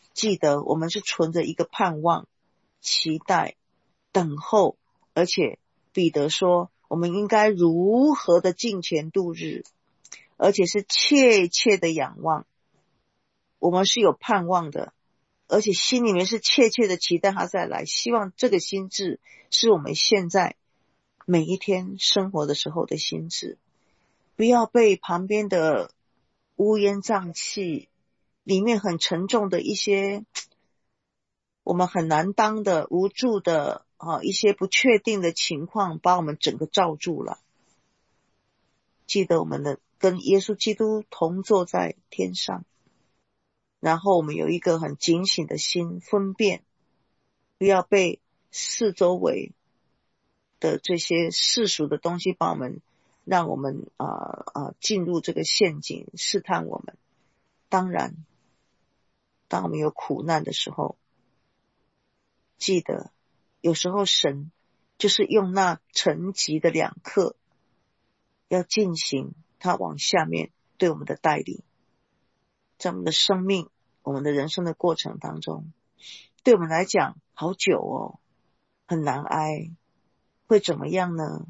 记得我们是存着一个盼望、期待、等候，而且彼得说我们应该如何的敬虔度日，而且是切切的仰望。我们是有盼望的，而且心里面是切切的期待他再来，希望这个心志是我们现在每一天生活的时候的心志，不要被旁边的乌烟瘴气里面很沉重的一些我们很难当的无助的、啊、一些不确定的情况把我们整个罩住了。记得我们的跟耶稣基督同坐在天上，然后我们有一个很警醒的心，分辨不要被四周围的这些世俗的东西把我们让我们啊啊进入这个陷阱，试探我们。当然当我们有苦难的时候，记得有时候神就是用那沉寂的两刻要进行他往下面对我们的带领，在我们的生命我们的人生的过程当中，对我们来讲好久哦，很难挨，会怎么样呢？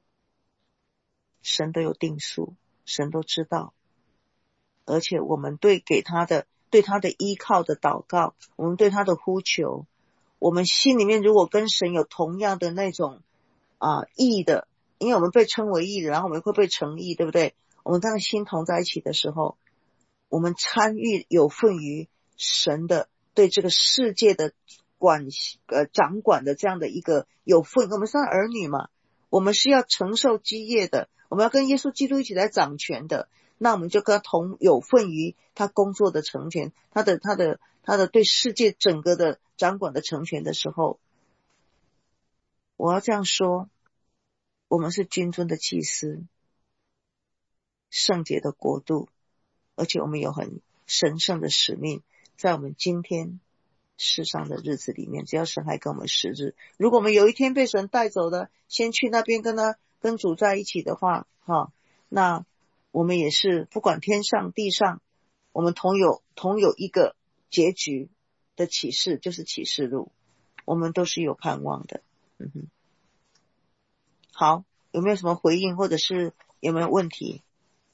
神都有定数，神都知道，而且我们对给他的对他的依靠的祷告，我们对他的呼求，我们心里面如果跟神有同样的那种啊义的，因为我们被称为义的，然后我们会被称义，对不对？我们当心同在一起的时候，我们参与有份于神的对这个世界的管呃掌管的这样的一个有份，我们是他儿女嘛，我们是要承受基业的，我们要跟耶稣基督一起来掌权的，那我们就跟他同有份于他工作的成全，他的他的他的对世界整个的掌管的成全的时候，我要这样说，我们是君尊的祭司，圣洁的国度，而且我们有很神圣的使命，在我们今天世上的日子里面，只要神还跟我们时日，如果我们有一天被神带走的，先去那边跟他跟主在一起的话，哈，那我们也是不管天上地上，我们同有同有一个结局的启示，就是启示录，我们都是有盼望的。嗯哼，好，有没有什么回应，或者是有没有问题？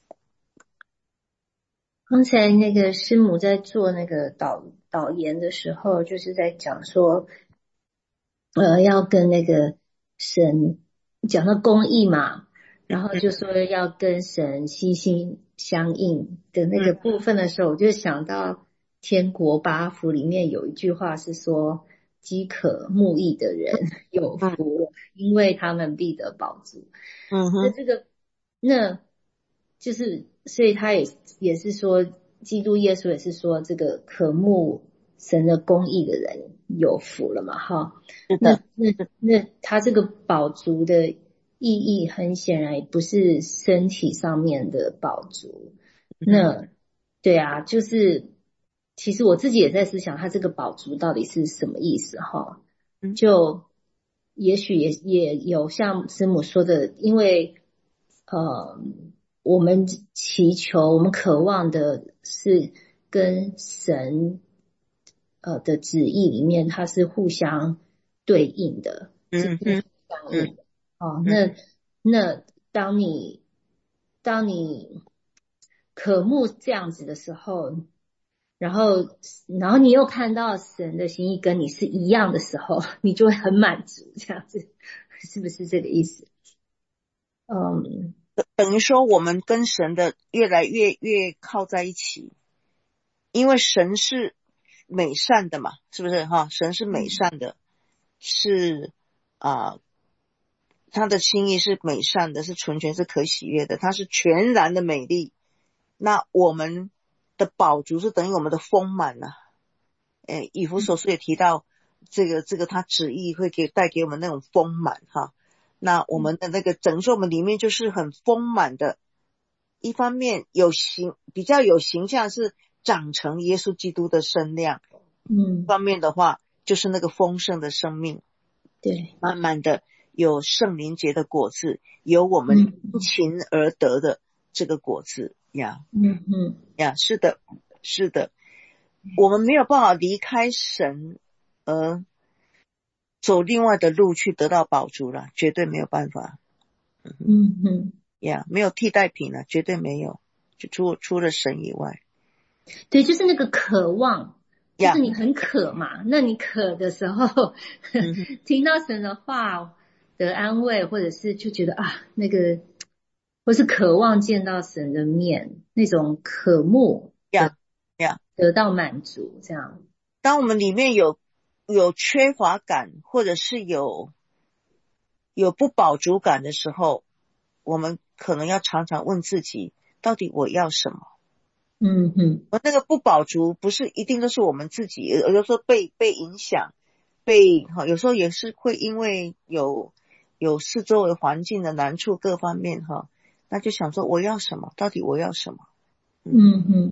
刚才那个师母在做那个导导言的时候，就是在讲说，呃，要跟那个神讲到公义嘛，然后就说要跟神心心相印的那个部分的时候，我就想到天国八福里面有一句话是说，饥渴慕义的人有福了，因为他们必得饱足。 嗯哼， 那这个那就是所以他也也是说，基督耶稣也是说，这个渴慕神的公义的人有福了嘛，哈。那那那他这个饱足的意义，很显然也不是身体上面的饱足。那对啊，就是其实我自己也在思想，他这个饱足到底是什么意思哈？就也许也也有像师母说的，因为呃。我们祈求我们渴望的是跟神呃的旨意里面它是互相对应的， 嗯嗯嗯，哦，那那当你当你渴慕这样子的时候，然后然后你又看到神的心意跟你是一样的时候，你就会很满足，这样子是不是这个意思？嗯。 等于说我们跟神的越来越越靠在一起，因为神是美善的嘛，是不是哈？神是美善的，是啊、呃，他的心意是美善的，是纯全，是可喜悦的，他是全然的美丽。那我们的饱足是等于我们的丰满啊。诶，以弗所书也提到这个这个他旨意会给带给我们那种丰满哈。那我们的那个整个我们里面就是很丰满的，一方面有形比较有形象是长成耶稣基督的身量， 嗯， 一方面的话就是那个丰盛的生命， 对， 慢慢的有圣灵结的果子，有我们因勤而得的这个果子呀， 嗯嗯呀，是的，是的。 我们没有办法离开神而走另外的路去得到饱足了，绝对没有办法。 嗯嗯， 呀、yeah, 没有替代品了，绝对没有，就除除了神以外。 对，就是那个渴望，就 Yeah. 是你很渴嘛，那你渴的时候， 嗯、 听到神的话的安慰，或者是就觉得啊，那个，或是渴望见到神的面，那种渴慕呀呀， 得到满足，这样。 当我们里面有有缺乏感，或者是有有不饱足感的时候，我们可能要常常问自己，到底我要什么？ 嗯哼， 那个不饱足不是一定都是我们自己，有的时候被被影响，被有时候也是会因为有有四周围环境的难处各方面哈，那就想说我要什么？到底我要什么？ 嗯, 嗯哼，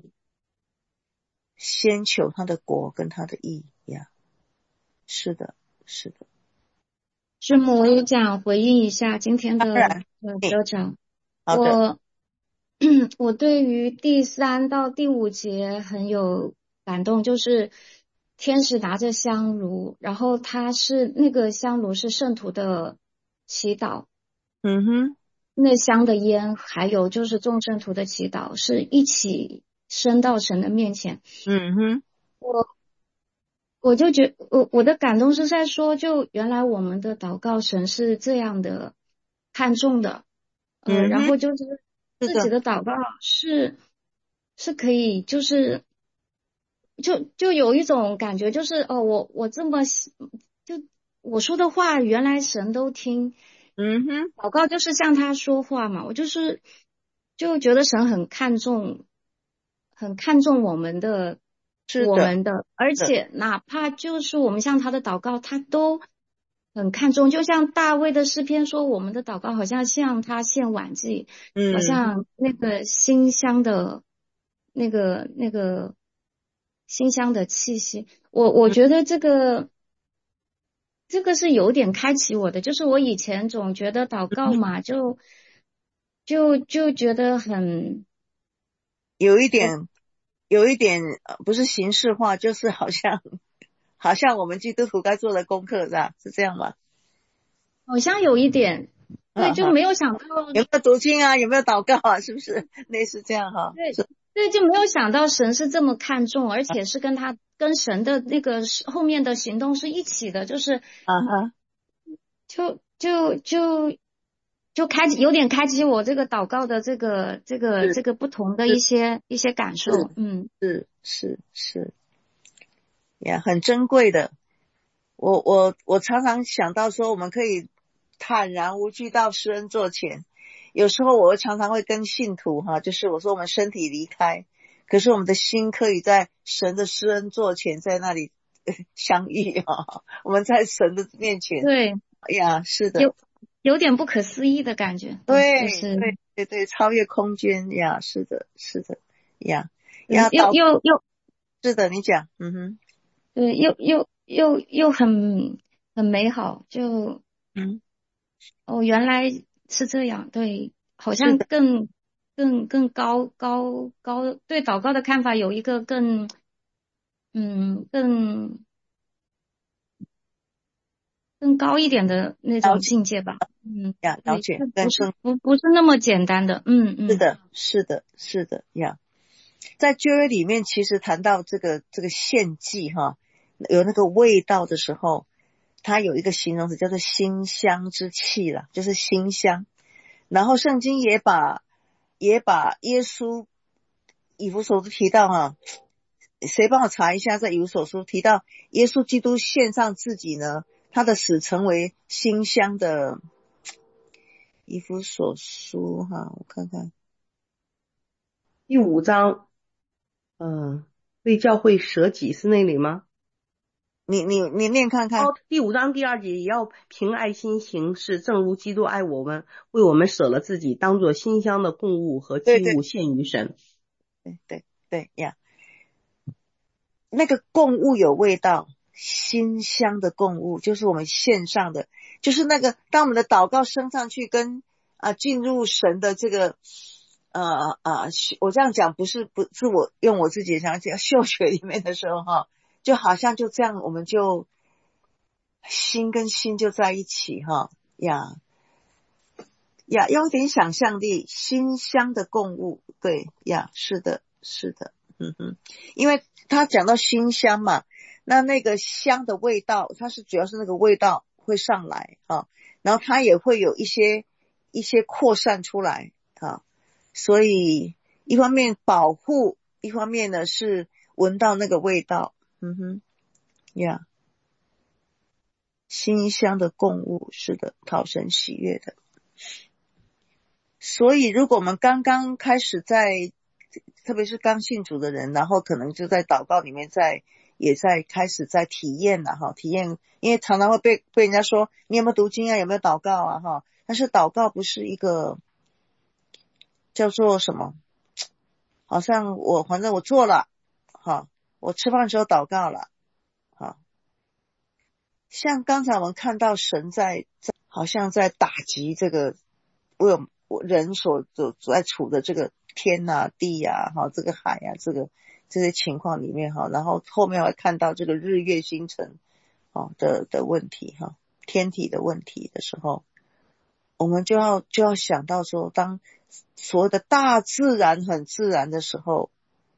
先求他的国跟他的义呀，是的，是的。 师母，我也想回应一下今天的当然， 呃德长。 好的。 我我对于第三到第五节很有感动，就是天使拿着香炉，然后他是那个香炉是圣徒的祈祷， 嗯哼， 那香的烟还有就是众圣徒的祈祷是一起升到神的面前。 嗯哼， 我我就觉我我的感动是在说，就原来我们的祷告神是这样的看重的，呃， 嗯哼， 然后就是自己是的， 的祷告是是可以，就是就就有一种感觉，就是哦，我我这么就我说的话，原来神都听。 嗯哼， 祷告就是向他说话嘛，我就是就觉得神很看重，很看重我们的， 是的， 我们的，而且哪怕就是我们向他的祷告，他都很看重。就像大卫的诗篇说，我们的祷告好像向他献晚祭， 嗯， 好像那个馨香的，那个那个馨香的气息。我我觉得这个。这个是有点开启我的，就是我以前总觉得祷告嘛，就就就觉得很有一点，有一点不是形式化，就是好像好像我们基督徒该做的功课是吧？是这样吗？ 好像有一点，对，就没有想到有没有读经啊？有没有祷告啊？是不是类似这样哈？ 对对，就没有想到神是这么看重，而且是跟他跟神的那个后面的行动是一起的，就是啊哈， 就就就就开启有点开启我这个祷告的这个这个这个不同的一些一些感受，嗯， 是是是，呀，很珍贵的。我我我常常想到说，我们可以坦然无惧到施恩座前。有时候我常常会跟信徒哈，就是我说我们身体离开，可是我们的心可以在神的施恩座前，在那里相遇啊。我们在神的面前， 对， 呀，是的， 有有点不可思议的感觉， 对， 就是对对对，超越空间呀，是的，是的，呀， 又又又是的，你讲，嗯哼， 对，又又又又很很美好，就嗯， 哦，原来是这样，对，好像更更更高高高，对祷告的看法有一个更嗯更更高一点的那种境界吧，嗯， 呀，了解， 不是不不是那么简单的，嗯嗯， 是的，是的，是的，呀。在旧约里面，其实谈到这个这个献祭哈，有那个味道的时候，它有一个形容词叫做馨香之气啦，就是馨香。然后圣经也把也把耶稣以弗所书提到哈，谁帮我查一下，在以弗所书提到耶稣基督献上自己呢，他的死成为馨香的。以弗所书哈，我看看第五章。嗯，为教会舍己是那里吗？ 你你你念看看。 哦，第五章第二节，也要凭爱心行事，正如基督爱我们，为我们舍了自己，当作馨香的供物和祭物献于神。 对对对呀，那个供物有味道，馨香的供物就是我们献上的，就是那个当我们的祷告升上去跟啊进入神的这个呃呃，我这样讲不是不是我用我自己想讲嗅觉里面的时候哈，就好像就这样，我们就心跟心就在一起哈呀呀，用点想象力，心香的共物，对呀，是的，是的，嗯哼，因为他讲到馨香嘛，那那个香的味道，它是主要是那个味道会上来啊，然后它也会有一些一些扩散出来啊，所以一方面保护，一方面呢是闻到那个味道，嗯哼，呀，馨香的共物，是的，讨神喜悦的。所以如果我们刚刚开始在特别是刚信主的人，然后可能就在祷告里面在也在开始在体验了哈，体验，因为常常会被被人家说你有没有读经啊，有没有祷告啊哈，但是祷告不是一个叫做什么，好像我反正我做了哈，我吃饭的时候祷告了哈，像刚才我们看到神在在好像在打击这个我有我人所所在处的这个天啊地啊哈，这个海啊，这个这些情况里面哈，然后后面会看到这个日月星辰啊的的问题哈，天体的问题的时候，我们就要就要想到说，当所谓的大自然很自然的时候，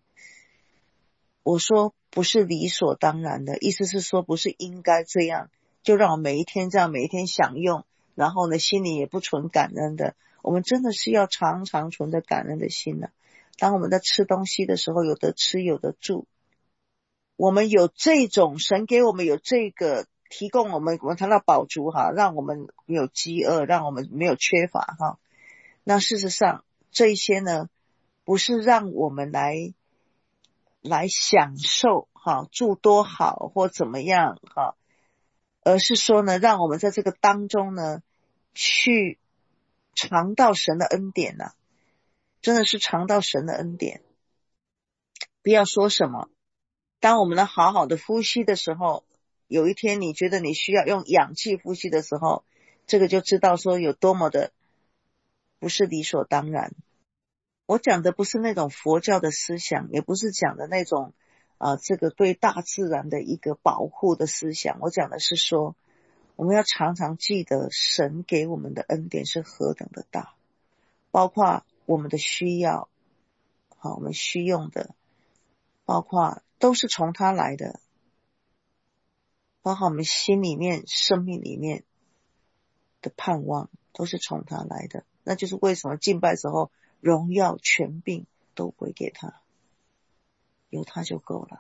我说不是理所当然的，意思是说不是应该这样，就让我每一天这样每一天享用，然后呢心里也不存感恩的。我们真的是要常常存着感恩的心呢、啊。当我们在吃东西的时候，有的吃有的住，我们有这种神给我们有这个提供我们，我们谈到饱足哈，让我们没有饥饿，让我们没有缺乏哈。那事实上这一些呢，不是让我们来来享受哈，住多好或怎么样哈，而是说呢，让我们在这个当中呢，去尝到神的恩典啊，真的是尝到神的恩典。不要说什么，当我们能好好的呼吸的时候，有一天你觉得你需要用氧气呼吸的时候，这个就知道说有多么的不是理所当然。我讲的不是那种佛教的思想，也不是讲的那种啊、呃，这个对大自然的一个保护的思想，我讲的是说我们要常常记得神给我们的恩典是何等的大，包括我们的需要，好，我们需用的，包括都是从他来的，包括我们心里面生命里面的盼望都是从他来的。那就是为什么敬拜的时候荣耀权柄都归给他，有他就够了。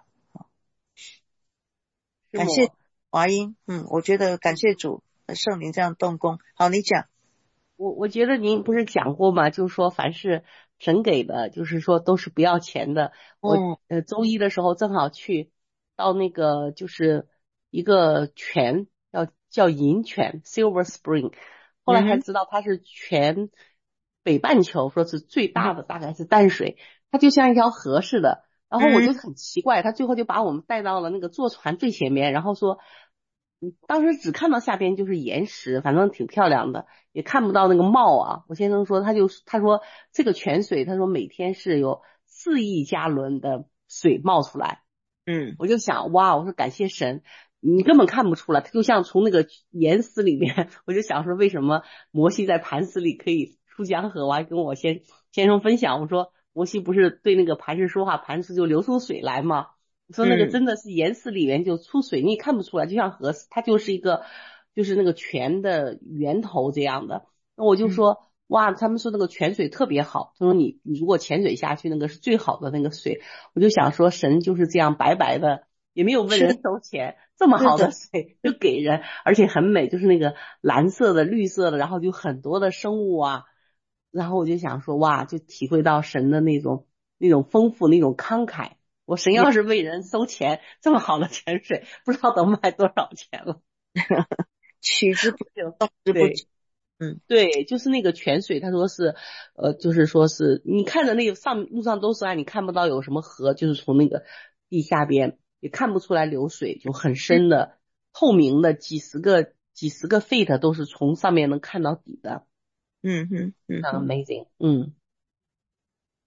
感谢华英，嗯，我觉得感谢主圣灵这样动工。好，你讲。 我我觉得您不是讲过吗？就是说凡是神给的，就是说都是不要钱的。我呃周一的时候正好去到那个就是一个泉，叫叫银泉 Silver Spring， 后来才知道它是全北半球说是最大的，大概是淡水，它就像一条河似的。然后我就很奇怪，他最后就把我们带到了那个坐船最前面，然后说当时只看到下边就是岩石，反正挺漂亮的，也看不到那个帽啊。我先生说他就他说这个泉水，他说每天是有四亿加仑的水冒出来。 嗯， 我就想哇，我说感谢神，你根本看不出来，它就像从那个岩石里面。我就想说为什么摩西在磐石里可以出江河，我还跟我先先生分享，我说摩西不是对那个磐石说话，磐石就流出水来吗？我说那个真的是岩石里面就出水，你也看不出来，就像河，它就是一个就是那个泉的源头这样的。那我就说、嗯、哇，他们说那个泉水特别好，他说你你如果潜水下去，那个是最好的那个水。我就想说神就是这样白白的，也没有问人收钱，这么好的水就给人，而且很美，就是那个蓝色的绿色的，然后就很多的生物啊。然后我就想说哇，就体会到神的那种那种丰富那种慷慨。我神要是为人收钱，这么好的泉水不知道能卖多少钱了。 取之不尽，用之不尽。嗯， 对，就是那个泉水，他说是呃就是说是你看着那个上路上都是岸，你看不到有什么河，就是从那个地下边也看不出来流水，就很深的、嗯、透明的，几十个几十个 feet 都是从上面能看到底的。 嗯哼嗯哼 amazing。 嗯，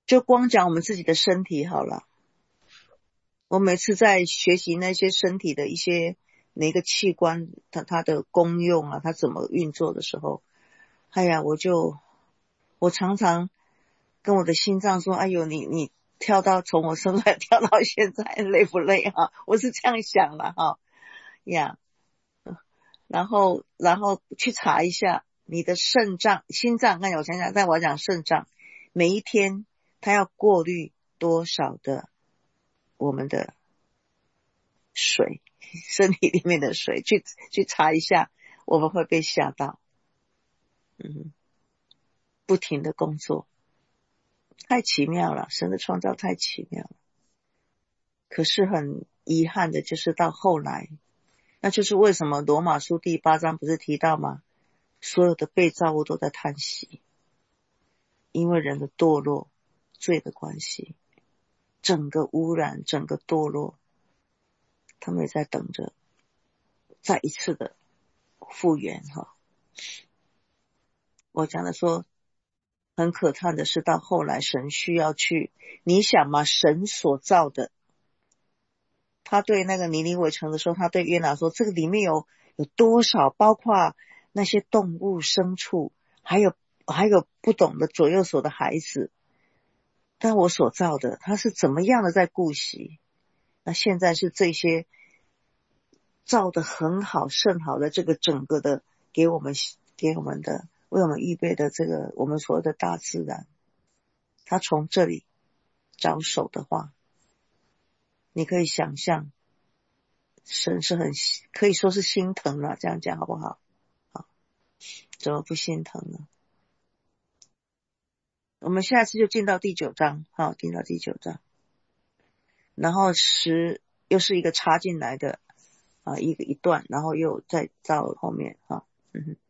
就光讲我们自己的身体好了。我每次在学习那些身体的一些每个器官它它的功用啊，它怎么运作的时候，哎呀，我就我常常跟我的心脏说，哎呦，你你跳到从我生出来跳到现在累不累啊？我是这样想了哈呀。然后然后去查一下你的肾脏心脏，看我想想，但我要讲肾脏，每一天它要过滤多少的我们的水，身体里面的水，去去查一下，我们会被吓到。嗯，不停的工作，太奇妙了，神的创造太奇妙了。可是很遗憾的就是到后来，那就是为什么罗马书第八章不是提到吗？所有的被造物都在叹息，因为人的堕落，罪的关系，整个污染，整个堕落，他们也在等着再一次的复原哈。我讲的说很可叹的是，到后来神需要去，你想嘛，神所造的，他对那个尼尼微城的时候，他对约拿说，这个里面有有多少，包括那些动物牲畜，还有还有不懂的左右手的孩子，但我所造的，他是怎么样的在顾惜。那现在是这些造的很好甚好的这个整个的给我们给我们的为我们预备的这个我们所谓的大自然，他从这里着手的话，你可以想象神是很可以说是心疼了，这样讲好不好？好，怎么不心疼呢？我们下次就进到第九章，好，进到第九章，然后十又是一个插进来的啊一个一段，然后又再到后面哈，嗯哼。